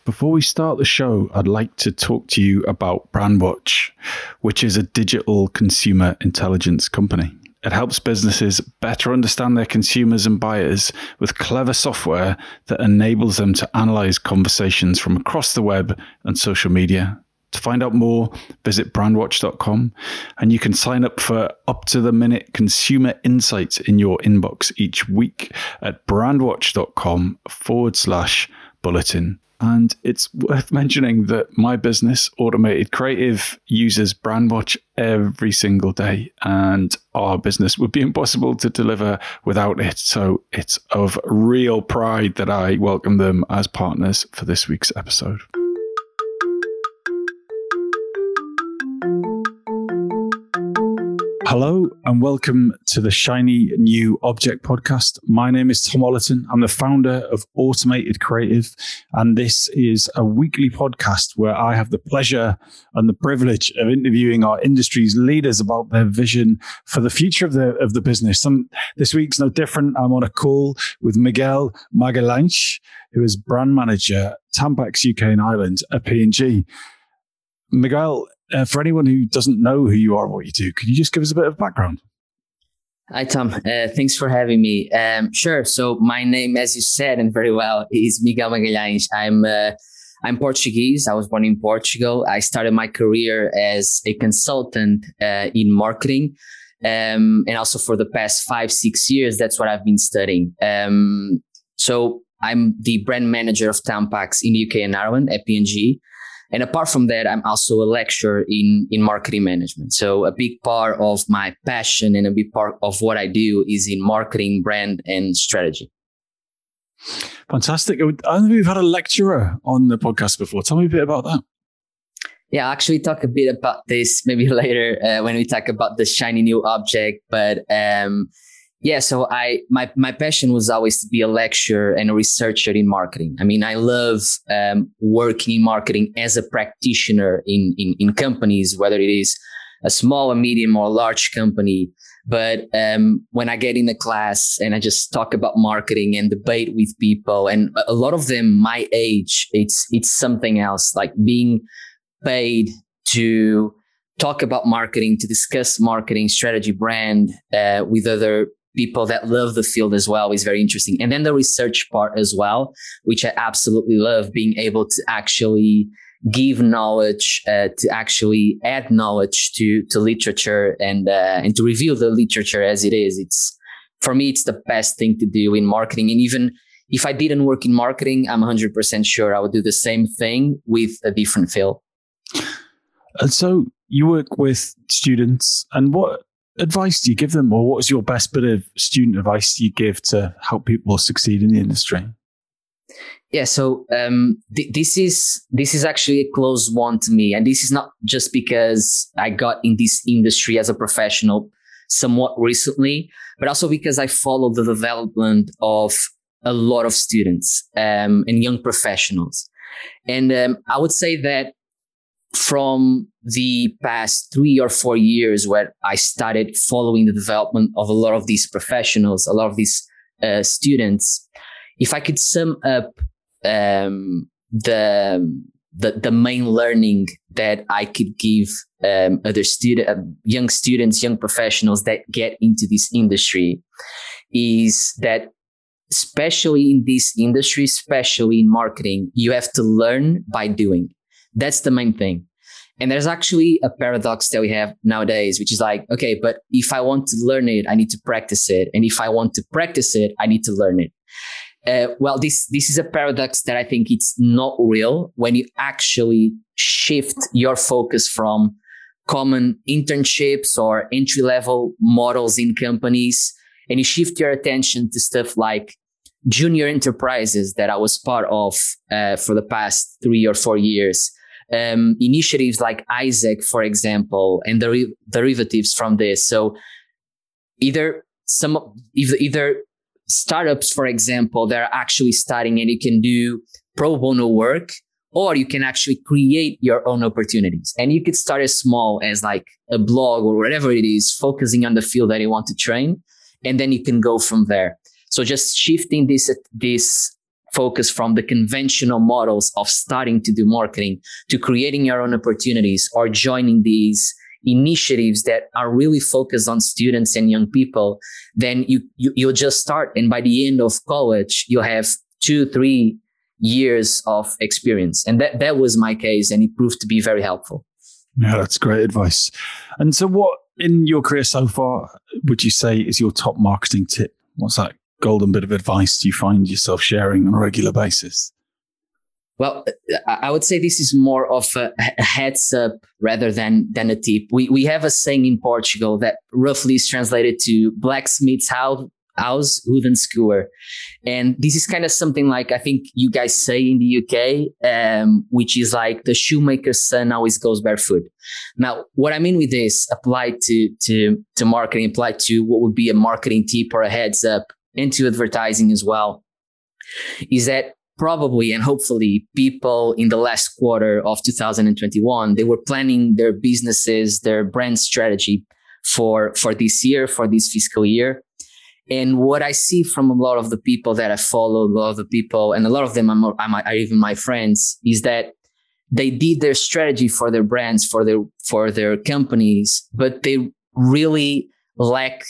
Before we start the show, I'd like to talk to you about Brandwatch, which is a digital consumer intelligence company. It helps businesses better understand their consumers and buyers with clever software that enables them to analyze conversations from across the web and social media. To find out more, visit brandwatch.com, and you can sign up for up-to-the-minute consumer insights in your inbox each week at brandwatch.com/bulletin. And it's worth mentioning that my business, Automated Creative, uses Brandwatch every single day, and our business would be impossible to deliver without it. So it's of real pride that I welcome them as partners for this week's episode. Hello and welcome to the Shiny New Object podcast. My name is Tom Ollerton. I'm the founder of Automated Creative, and this is a weekly podcast where I have the pleasure and the privilege of interviewing our industry's leaders about their vision for the future of the business. And this week's no different. I'm on a call with Miguel Magalhães, who is brand manager at Tampax UK and Ireland at P&G. Miguel, for anyone who doesn't know who you are and what you do, could you just give us a bit of background? Hi, Tom. Thanks for having me. Sure. So my name, as you said, and very well, is Miguel Magalhães. I'm Portuguese. I was born in Portugal. I started my career as a consultant in marketing. And also for the past 5-6 years, that's what I've been studying. So I'm the brand manager of Tampax in the UK and Ireland at P&G. And apart from that, I'm also a lecturer in marketing management. So a big part of my passion and a big part of what I do is in marketing, brand, and strategy. Fantastic. I don't think we've had a lecturer on the podcast before. Tell me a bit about that. Yeah, I'll actually talk a bit about this maybe later when we talk about the shiny new object. But yeah, so my passion was always to be a lecturer and a researcher in marketing. I mean, I love working in marketing as a practitioner in companies, whether it is a small, a medium, or a large company. But when I get in the class and I just talk about marketing and debate with people, and a lot of them my age, it's something else, like being paid to talk about marketing, to discuss marketing, strategy, brand with other people that love the field as well is very interesting. And then the research part as well, which I absolutely love, being able to actually give knowledge, to actually add knowledge to literature and to reveal the literature as it is. For me, it's the best thing to do in marketing. And even if I didn't work in marketing, I'm 100% sure I would do the same thing with a different field. And so you work with students, and what advice do you give them, or what is your best bit of student advice you give to help people succeed in the industry? Yeah, so this is actually a close one to me, and this is not just because I got in this industry as a professional somewhat recently, but also because I follow the development of a lot of students and young professionals. And I would say that from the past 3 or 4 years where I started following the development of a lot of these professionals, a lot of these students, if I could sum up the main learning that I could give other young students, young professionals that get into this industry, is that especially in this industry, especially in marketing, you have to learn by doing. That's the main thing. And there's actually a paradox that we have nowadays, which is like, okay, but if I want to learn it, I need to practice it. And if I want to practice it, I need to learn it. Well, this is a paradox that I think it's not real when you actually shift your focus from common internships or entry-level models in companies, and you shift your attention to stuff like junior enterprises that I was part of for the past 3 or 4 years. Initiatives like Isaac, for example, and the derivatives from this. So either startups, for example, that are actually starting and you can do pro bono work, or you can actually create your own opportunities. And you could start as small as like a blog or whatever it is, focusing on the field that you want to train. And then you can go from there. So just shifting this focus from the conventional models of starting to do marketing to creating your own opportunities or joining these initiatives that are really focused on students and young people, then you'll just start. And by the end of college, you'll have 2-3 years of experience. And that was my case, and it proved to be very helpful. Yeah, that's great advice. And so what in your career so far would you say is your top marketing tip? What's that golden bit of advice do you find yourself sharing on a regular basis? Well, I would say this is more of a heads up rather than a tip. We have a saying in Portugal that roughly is translated to blacksmith's house, wooden skewer. And this is kind of something like I think you guys say in the UK, which is like the shoemaker's son always goes barefoot. Now, what I mean with this applied to marketing, applied to what would be a marketing tip or a heads up into advertising as well, is that probably and hopefully people in the last quarter of 2021, they were planning their businesses, their brand strategy for this year, for this fiscal year. And what I see from a lot of the people that I follow, a lot of the people, and a lot of them are even my friends, is that they did their strategy for their brands, for their companies, but they really lack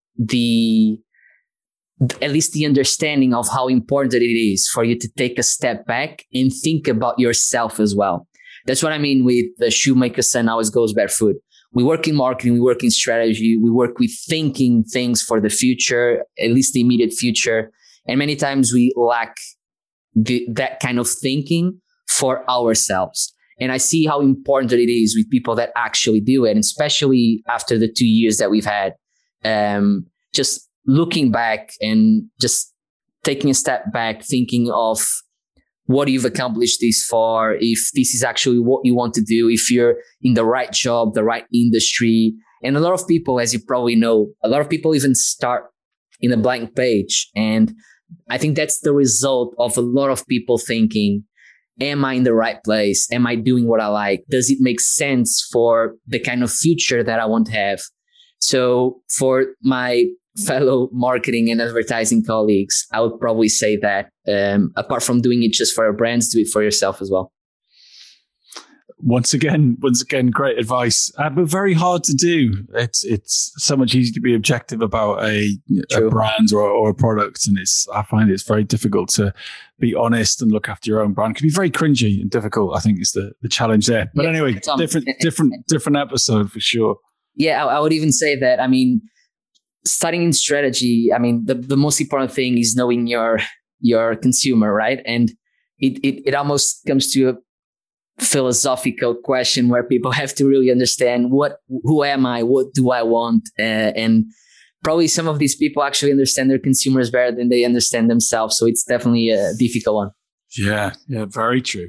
at least the understanding of how important it is for you to take a step back and think about yourself as well. That's what I mean with the shoemaker's son always goes barefoot. We work in marketing, we work in strategy, we work with thinking things for the future, at least the immediate future. And many times we lack that kind of thinking for ourselves. And I see how important it is with people that actually do it, and especially after the 2 years that we've had, just looking back and just taking a step back, thinking of what you've accomplished this far, if this is actually what you want to do, if you're in the right job, the right industry. And a lot of people, as you probably know, a lot of people even start in a blank page. And I think that's the result of a lot of people thinking, am I in the right place? Am I doing what I like? Does it make sense for the kind of future that I want to have? So for my fellow marketing and advertising colleagues, I would probably say that apart from doing it just for our brands, do it for yourself as well. Once again, great advice, but very hard to do. It's so much easier to be objective about a brand or a product, and I find it's very difficult to be honest and look after your own brand. It can be very cringy and difficult, I think, is the challenge there. But anyway, Tom, different episode for sure. Yeah, I would even say that. I mean, starting in strategy, I mean, the most important thing is knowing your consumer, right? And it almost comes to a philosophical question where people have to really understand who am I, what do I want, and probably some of these people actually understand their consumers better than they understand themselves. So it's definitely a difficult one. Yeah, very true.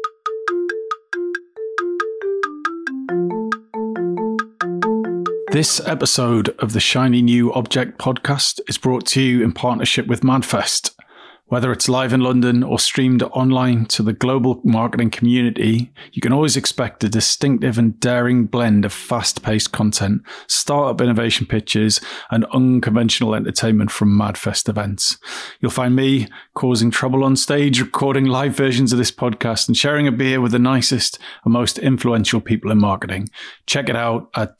This episode of the Shiny New Object podcast is brought to you in partnership with MadFest. Whether it's live in London or streamed online to the global marketing community, you can always expect a distinctive and daring blend of fast-paced content, startup innovation pitches, and unconventional entertainment from MadFest events. You'll find me causing trouble on stage, recording live versions of this podcast, and sharing a beer with the nicest and most influential people in marketing. Check it out at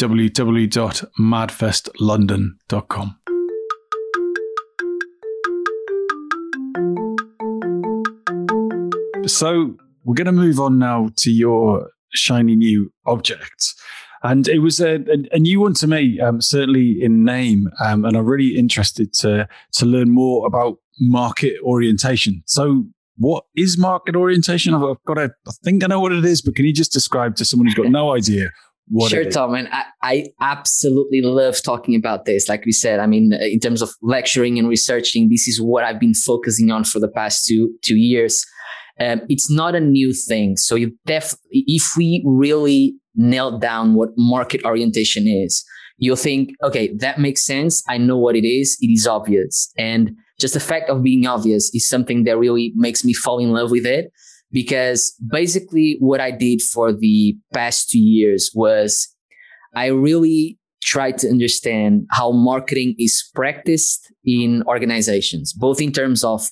www.madfestlondon.com. So we're going to move on now to your shiny new object. And it was a new one to me, certainly in name. And I'm really interested to learn more about market orientation. So what is market orientation? I think I know what it is, but can you just describe to someone who's got no idea what it is? Sure, Tom. And I absolutely love talking about this. Like we said, I mean, in terms of lecturing and researching, this is what I've been focusing on for the past two years. It's not a new thing. So if we really nail down what market orientation is, you'll think, okay, that makes sense. I know what it is. It is obvious. And just the fact of being obvious is something that really makes me fall in love with it. Because basically what I did for the past 2 years was I really tried to understand how marketing is practiced in organizations, both in terms of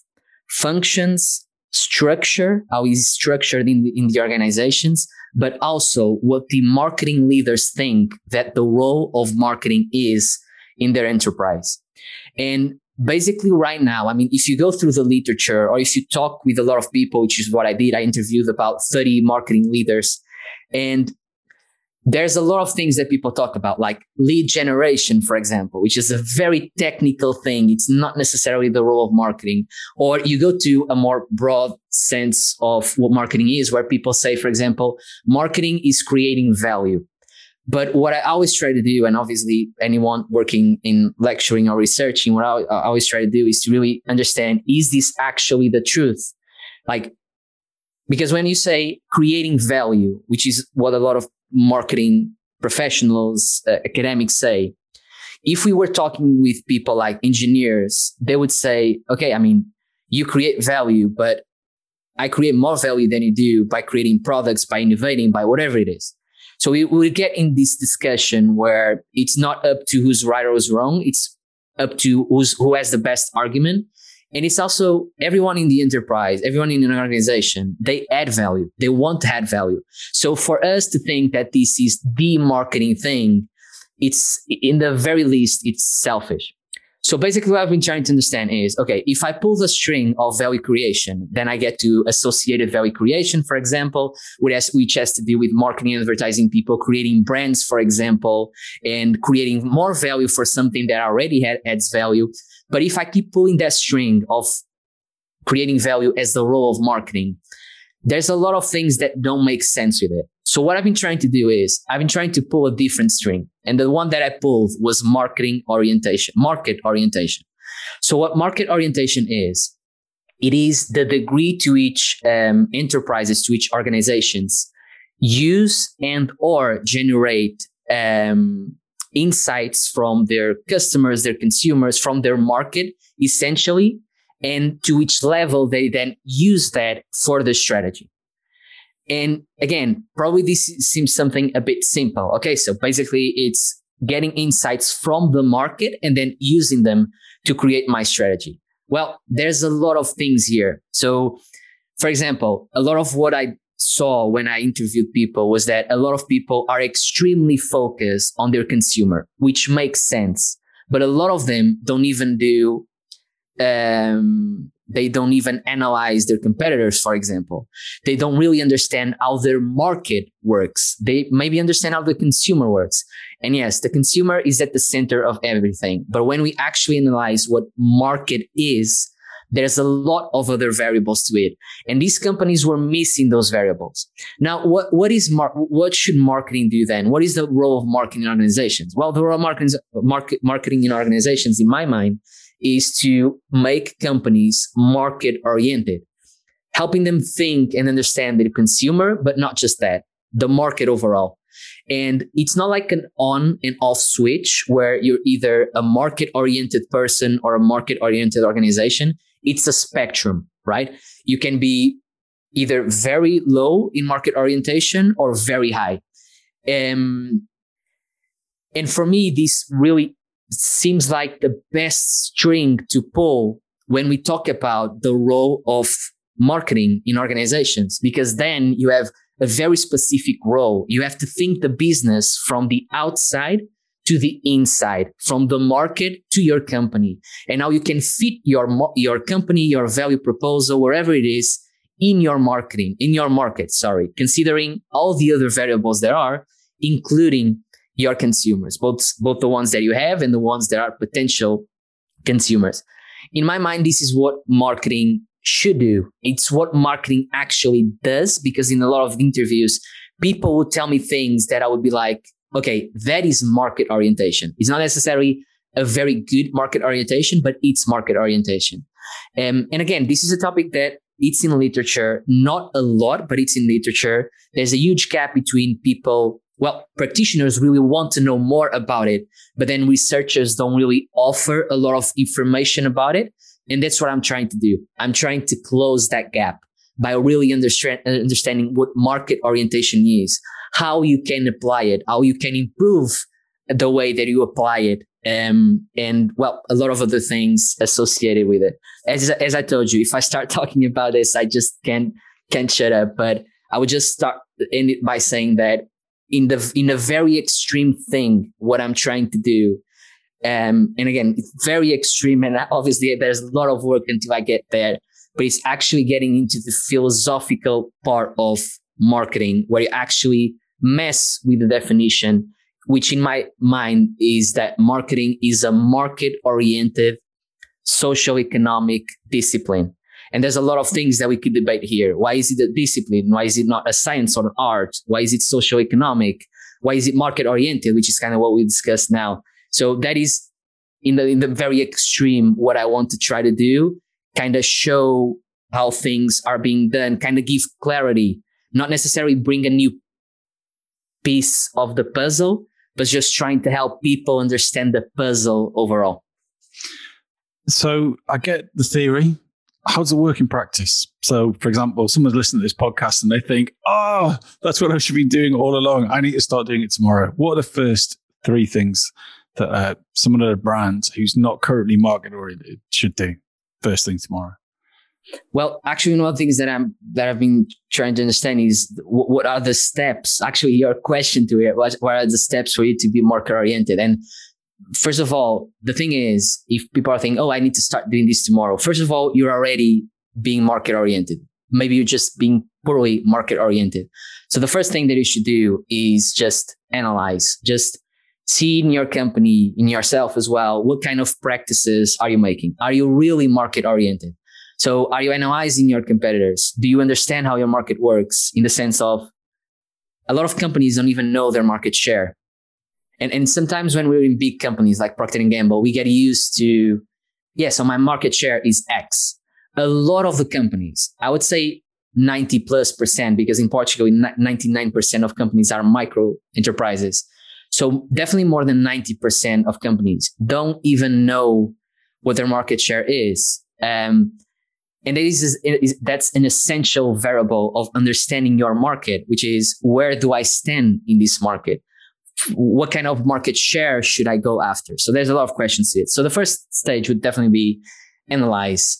functions, structure, how it's structured in the organizations, but also what the marketing leaders think that the role of marketing is in their enterprise. And basically right now, I mean, if you go through the literature or if you talk with a lot of people, which is what I did, I interviewed about 30 marketing leaders, and there's a lot of things that people talk about, like lead generation, for example, which is a very technical thing. It's not necessarily the role of marketing. Or you go to a more broad sense of what marketing is, where people say, for example, marketing is creating value. But what I always try to do, and obviously anyone working in lecturing or researching, what I always try to do is to really understand, is this actually the truth? Like, because when you say creating value, which is what a lot of marketing professionals, academics say, if we were talking with people like engineers, they would say, okay, I mean, you create value, but I create more value than you do by creating products, by innovating, by whatever it is. So we get in this discussion where it's not up to who's right or who's wrong. It's up to who has the best argument. And it's also everyone in the enterprise, everyone in an organization, they add value. They want to add value. So for us to think that this is the marketing thing, it's in the very least, it's selfish. So basically what I've been trying to understand is, okay, if I pull the string of value creation, then I get to associated value creation, for example, which has to do with marketing and advertising people, creating brands, for example, and creating more value for something that already adds value. But if I keep pulling that string of creating value as the role of marketing, there's a lot of things that don't make sense with it. So what I've been trying to do is I've been trying to pull a different string. And the one that I pulled was market orientation. So what market orientation is, it is the degree to which enterprises, to which organizations use and or generate insights from their customers, their consumers, from their market, essentially, and to which level they then use that for the strategy. And again, probably this seems something a bit simple. Okay, so basically it's getting insights from the market and then using them to create my strategy. Well, there's a lot of things here. So, for example, a lot of what I saw when I interviewed people was that a lot of people are extremely focused on their consumer, which makes sense. But a lot of them don't even do they don't even analyze their competitors, for example. They don't really understand how their market works. They maybe understand how the consumer works. And yes, the consumer is at the center of everything. But when we actually analyze what market is, there's a lot of other variables to it. And these companies were missing those variables. Now, what should marketing do then? What is the role of marketing in organizations? Well, the role of marketing in organizations, in my mind, is to make companies market oriented, helping them think and understand the consumer, but not just that, the market overall. And it's not like an on and off switch where you're either a market oriented person or a market oriented organization. It's a spectrum, right? You can be either very low in market orientation or very high. And for me, this really seems like the best string to pull when we talk about the role of marketing in organizations, because then you have a very specific role. You have to think the business from the outside to the inside, from the market to your company, and how you can fit your company, your value proposal, wherever it is, in your market, considering all the other variables there are, including your consumers, both the ones that you have and the ones that are potential consumers. In my mind, this is what marketing should do. It's what marketing actually does, because in a lot of interviews, people would tell me things that I would be like, okay, that is market orientation. It's not necessarily a very good market orientation, but it's market orientation. And again, this is a topic that it's in literature, not a lot, but it's in literature. There's a huge gap between people. Well, practitioners really want to know more about it, but then researchers don't really offer a lot of information about it. And that's what I'm trying to do. I'm trying to close that gap by really understanding what market orientation is, how you can apply it, how you can improve the way that you apply it. And well, a lot of other things associated with it. As I told you, if I start talking about this, I just can't shut up. But I would just start in it by saying that in a very extreme thing, what I'm trying to do, and again, it's very extreme, and obviously there's a lot of work until I get there. But it's actually getting into the philosophical part of marketing, where you actually mess with the definition, which in my mind is that marketing is a market-oriented socio-economic discipline. And there's a lot of things that we could debate here. Why is it a discipline? Why is it not a science or an art? Why is it socio-economic? Why is it market-oriented, which is kind of what we discussed now. So that is in the very extreme what I want to try to do, kind of show how things are being done, kind of give clarity, not necessarily bring a new piece of the puzzle, but just trying to help people understand the puzzle overall. So I get the theory. How does it work in practice? So, for example, someone's listening to this podcast and they think, oh, that's what I should be doing all along. I need to start doing it tomorrow. What are the first 3 things that someone at a brand who's not currently market oriented should do first thing tomorrow? Well, actually, one of the things that I've been trying to understand is what are the steps? Actually, your question to it, what are the steps for you to be market oriented? And first of all, the thing is, if people are thinking, oh, I need to start doing this tomorrow. First of all, you're already being market oriented. Maybe you're just being poorly market oriented. So the first thing that you should do is just analyze, just see in your company, in yourself as well, what kind of practices are you making? Are you really market oriented? So are you analyzing your competitors? Do you understand how your market works, in the sense of a lot of companies don't even know their market share. And sometimes when we're in big companies like Procter & Gamble, we get used to, so my market share is X. A lot of the companies, I would say 90+%, because in Portugal, 99% of companies are micro enterprises. So definitely more than 90% of companies don't even know what their market share is. And that's an essential variable of understanding your market, which is, where do I stand in this market? What kind of market share should I go after? So there's a lot of questions to it. So the first stage would definitely be analyze.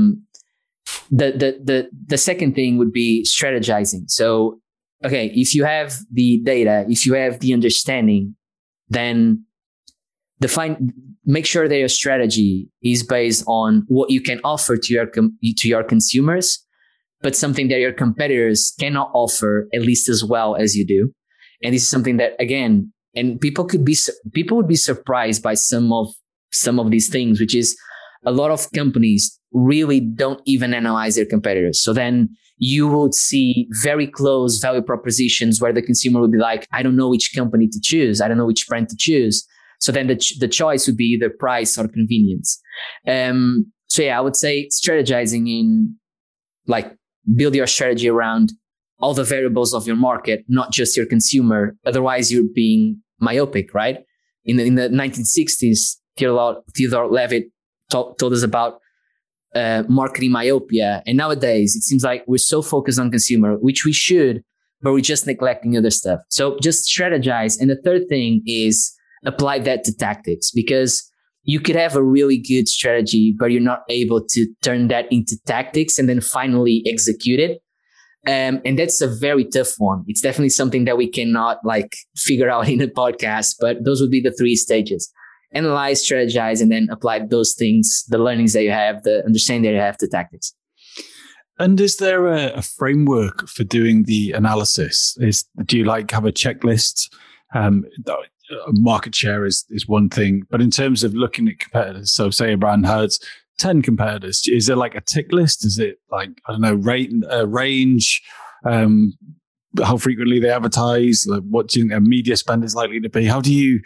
The second thing would be strategizing. So, okay, if you have the data, if you have the understanding, then make sure that your strategy is based on what you can offer to your consumers, but something that your competitors cannot offer at least as well as you do. And this is something that, again, and people would be surprised by some of these things, which is a lot of companies really don't even analyze their competitors. So then you would see very close value propositions where the consumer would be like, I don't know which company to choose. I don't know which brand to choose. So then the choice would be either price or convenience. I would say strategizing in, like, build your strategy around all the variables of your market, not just your consumer. Otherwise, you're being myopic, right? In the 1960s, Theodore Levitt told us about marketing myopia. And nowadays, it seems like we're so focused on consumer, which we should, but we're just neglecting other stuff. So just strategize. And the third thing is apply that to tactics, because you could have a really good strategy, but you're not able to turn that into tactics and then finally execute it. And that's a very tough one. It's definitely something that we cannot figure out in a podcast, but those would be the 3 stages: analyze, strategize, and then apply those things, the learnings that you have, the understanding that you have, to tactics. And is there a framework for doing the analysis? Do you have a checklist? Market share is one thing, but in terms of looking at competitors, so say a brand has 10 competitors, is there a tick list? Is it range, how frequently they advertise? What do you think their media spend is likely to be? How do you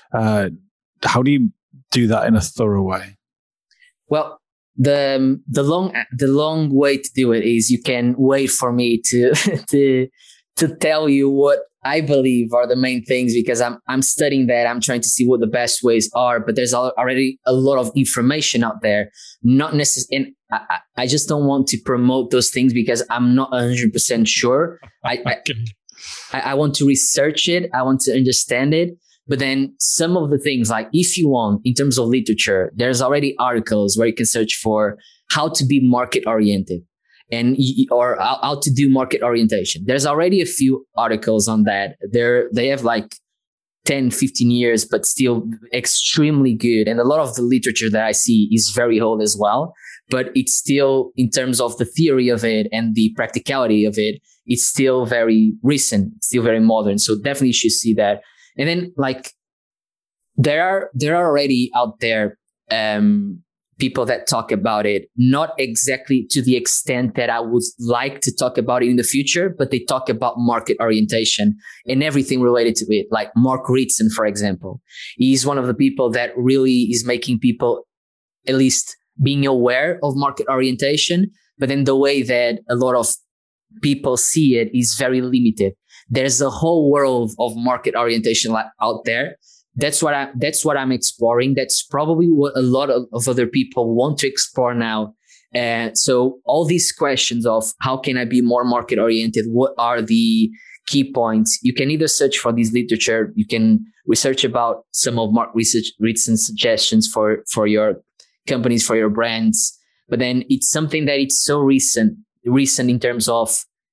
do that in a thorough way? Well, the long way to do it is, you can wait for me to tell you what I believe are the main things, because I'm studying that. I'm trying to see what the best ways are, but there's already a lot of information out there. Not necessarily, and I just don't want to promote those things because I'm not 100% sure. I want to research it. I want to understand it. But then some of the things, like if you want, in terms of literature, there's already articles where you can search for how to be market oriented or how to do market orientation. There's already a few articles on that. They have like 10, 15 years, but still extremely good. And a lot of the literature that I see is very old as well. But it's still, in terms of the theory of it and the practicality of it, it's still very recent, still very modern. So definitely you should see that. And then like there are already out there people that talk about it, not exactly to the extent that I would like to talk about it in the future, but they talk about market orientation and everything related to it. Like Mark Ritson, for example, he's one of the people that really is making people at least being aware of market orientation. But then the way that a lot of people see it is very limited. There's a whole world of market orientation out there. That's what I'm exploring. That's probably what a lot of other people want to explore now. So all these questions of how can I be more market oriented? What are the key points? You can either search for this literature. You can research about some of Mark Ritson's suggestions for your companies, for your brands. But then it's something that it's so recent in terms of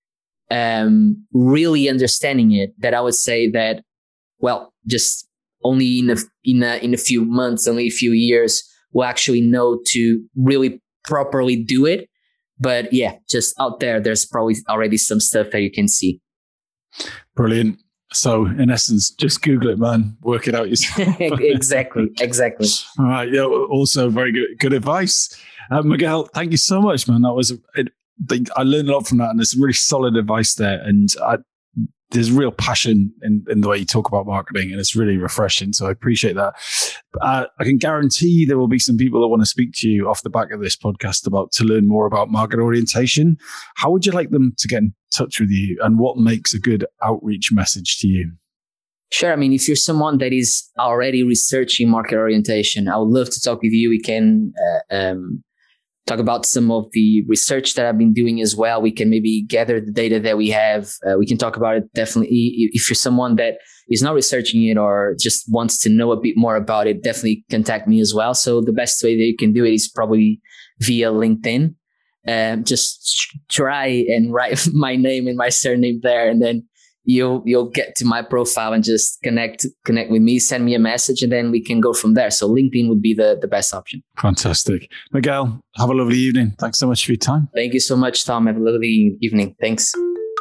really understanding it, that I would say that, well, just only in a few months, only a few years, we'll actually know to really properly do it. But yeah, just out there's probably already some stuff that you can see. Brilliant. So in essence, just Google it, man. Work it out yourself. Exactly. All right. Yeah. Also very good advice. Miguel, thank you so much, man. I learned a lot from that, and there's some really solid advice there. And there's real passion in the way you talk about marketing, and it's really refreshing. So I appreciate that. I can guarantee there will be some people that want to speak to you off the back of this podcast to learn more about market orientation. How would you like them to get in touch with you, and what makes a good outreach message to you? Sure. I mean, if you're someone that is already researching market orientation, I would love to talk with you. We can talk about some of the research that I've been doing as well. We can maybe gather the data that we have. We can talk about it. Definitely. If you're someone that is not researching it or just wants to know a bit more about it, definitely contact me as well. So the best way that you can do it is probably via LinkedIn. Just try and write my name and my surname there, and then you'll get to my profile and just connect with me, send me a message, and then we can go from there. So LinkedIn would be the best option. Fantastic. Miguel, have a lovely evening. Thanks so much for your time. Thank you so much, Tom. Have a lovely evening. Thanks.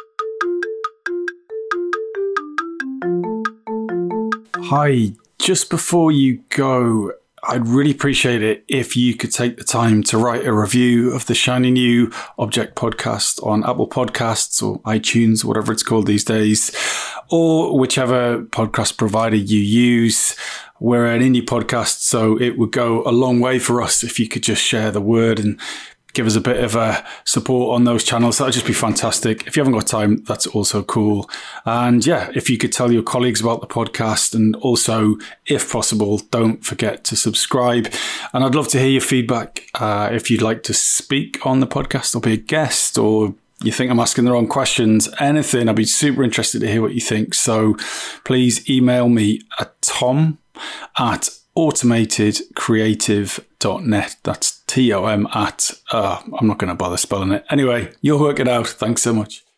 Hi, just before you go, I'd really appreciate it if you could take the time to write a review of the Shiny New Object podcast on Apple Podcasts or iTunes, whatever it's called these days, or whichever podcast provider you use. We're an indie podcast, so it would go a long way for us if you could just share the word and give us a bit of a support on those channels. That would just be fantastic. If you haven't got time, that's also cool. And yeah, if you could tell your colleagues about the podcast, and also, if possible, don't forget to subscribe. And I'd love to hear your feedback. If you'd like to speak on the podcast or be a guest, or you think I'm asking the wrong questions, anything, I'd be super interested to hear what you think. So please email me at tom@automatedcreative.net. That's TOM at, I'm not going to bother spelling it. Anyway, you'll work it out. Thanks so much.